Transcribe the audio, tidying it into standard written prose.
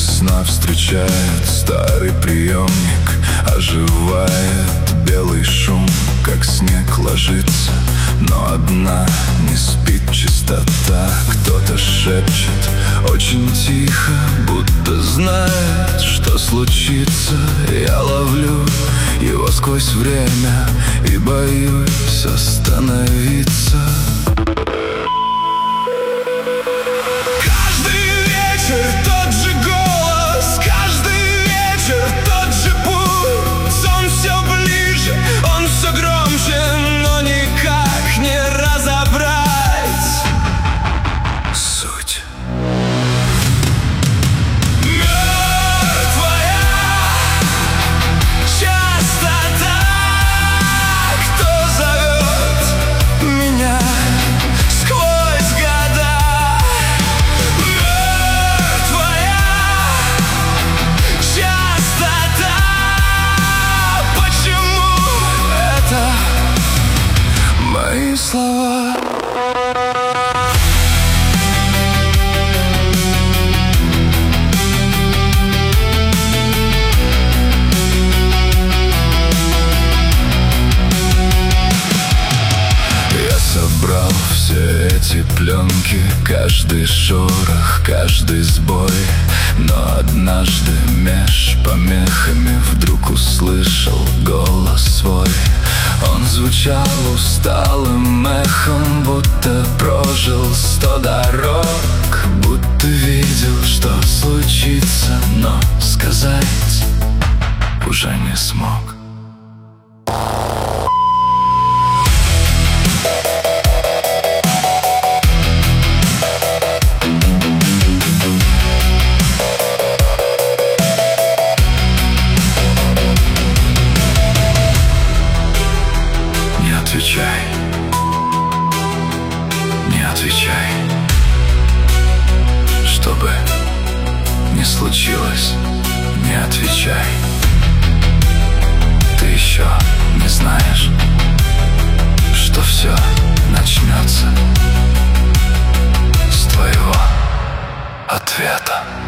Весна встречает старый приемник, оживает белый шум, как снег ложится. Но одна не спит чистота. Кто-то шепчет очень тихо, будто знает, что случится. Я ловлю его сквозь время и боюсь остановиться. Слова. Я собрал все эти пленки, каждый шорох, каждый сбой. Но однажды меж помехами вдруг услышал голос свой. Он звучал усталым эхом, будто прожил 100 дорог, будто видел, что случится, но сказать уже не смог. Не отвечай, что бы ни случилось, не отвечай. Ты еще не знаешь, что все начнется с твоего ответа.